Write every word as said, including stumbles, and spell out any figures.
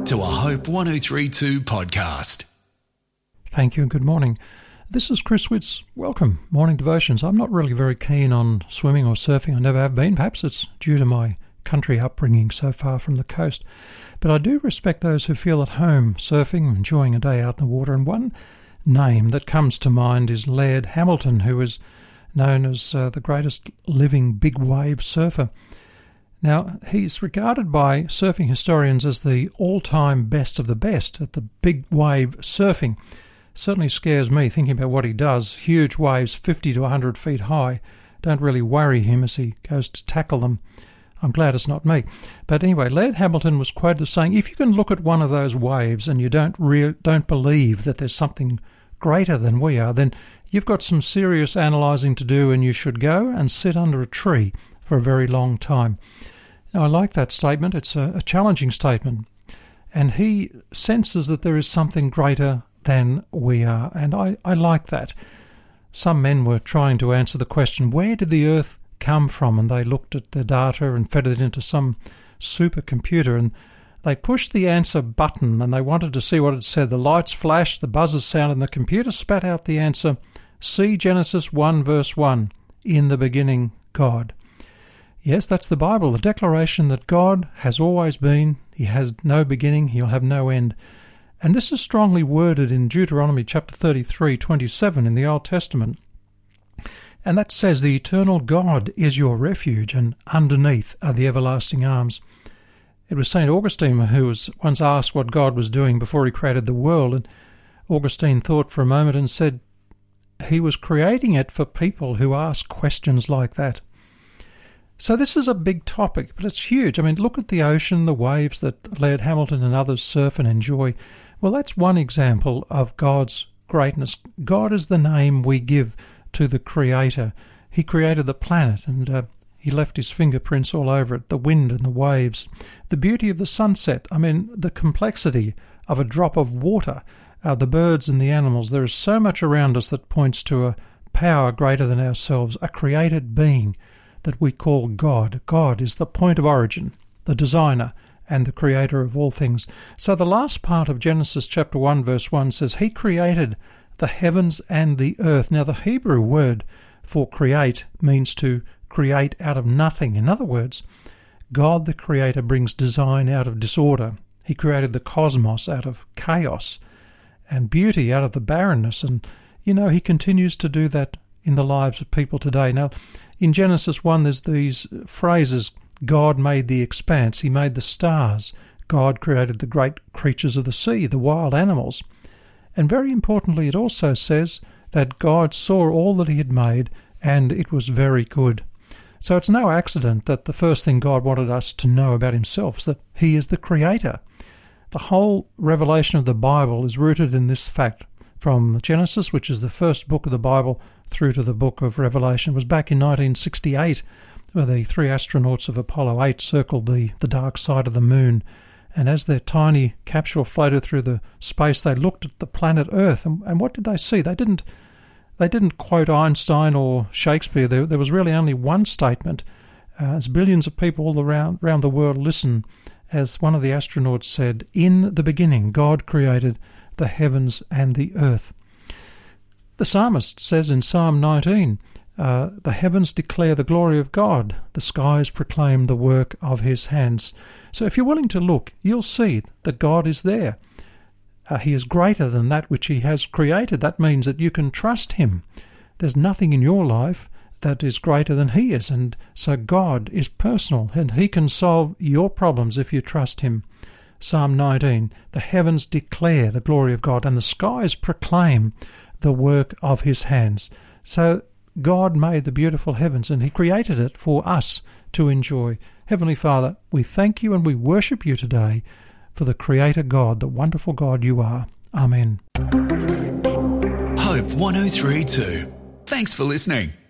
to a Hope one oh three point two podcast. Thank you and good morning. This is Chris Witts. Welcome, Morning Devotions. I'm not really very keen on swimming or surfing. I never have been. Perhaps it's due to my country upbringing so far from the coast. But I do respect those who feel at home surfing, enjoying a day out in the water. And one name that comes to mind is Laird Hamilton, who is known as uh, the greatest living big wave surfer. Now, he's regarded by surfing historians as the all-time best of the best at the big wave surfing. Certainly scares me thinking about what he does. Huge waves, fifty to one hundred feet high, don't really worry him as he goes to tackle them. I'm glad it's not me. But anyway, Laird Hamilton was quoted as saying, if you can look at one of those waves and you don't re- don't believe that there's something greater than we are, then you've got some serious analysing to do, and you should go and sit under a tree for a very long time. Now, I like that statement. It's a, a challenging statement. And he senses that there is something greater than we are. And I, I like that. Some men were trying to answer the question, where did the earth come from? And they looked at the data and fed it into some supercomputer, and they pushed the answer button and they wanted to see what it said. The lights flashed, the buzzers sounded, and the computer spat out the answer, see Genesis one verse one, in the beginning, God. Yes, that's the Bible, the declaration that God has always been, he has no beginning, he'll have no end. And this is strongly worded in Deuteronomy chapter thirty-three, twenty-seven in the Old Testament. And that says, the eternal God is your refuge, and underneath are the everlasting arms. It was Saint Augustine who was once asked what God was doing before he created the world, and Augustine thought for a moment and said he was creating it for people who ask questions like that. So this is a big topic, but it's huge. I mean, look at the ocean, the waves that Laird Hamilton and others surf and enjoy. Well, that's one example of God's greatness. God is the name we give to the Creator. He created the planet, and uh, he left his fingerprints all over it, the wind and the waves. The beauty of the sunset, I mean, the complexity of a drop of water, uh, the birds and the animals. There is so much around us that points to a power greater than ourselves, a created being that we call God. God is the point of origin, the designer and the creator of all things. So the last part of Genesis chapter one verse one says, he created the heavens and the earth. Now the Hebrew word for create means to create out of nothing. In other words, God the creator brings design out of disorder. He created the cosmos out of chaos and beauty out of the barrenness. And, you know, he continues to do that in the lives of people today. Now, in Genesis one, there's these phrases, God made the expanse, he made the stars, God created the great creatures of the sea, the wild animals. And very importantly, it also says that God saw all that he had made, and it was very good. So it's no accident that the first thing God wanted us to know about himself is that he is the creator. The whole revelation of the Bible is rooted in this fact. From Genesis, which is the first book of the Bible, through to the book of Revelation. It was back in nineteen sixty-eight where the three astronauts of Apollo eight circled the, the dark side of the moon. And as their tiny capsule floated through the space, they looked at the planet Earth. And, and what did they see? They didn't they didn't quote Einstein or Shakespeare. There, there was really only one statement. Uh, as billions of people all around, around the world listen, as one of the astronauts said, in the beginning, God created the heavens and the earth. The psalmist says in Psalm nineteen, uh, the heavens declare the glory of God, the skies proclaim the work of his hands. So if you're willing to look, you'll see that God is there. Uh, he is greater than that which he has created. That means that you can trust him. There's nothing in your life that is greater than he is, and so God is personal, and he can solve your problems if you trust him. Psalm nineteen, the heavens declare the glory of God, and the skies proclaim the work of his hands. So God made the beautiful heavens, and he created it for us to enjoy. Heavenly Father, we thank you and we worship you today for the Creator God, the wonderful God you are. Amen. Hope one oh three point two. Thanks for listening.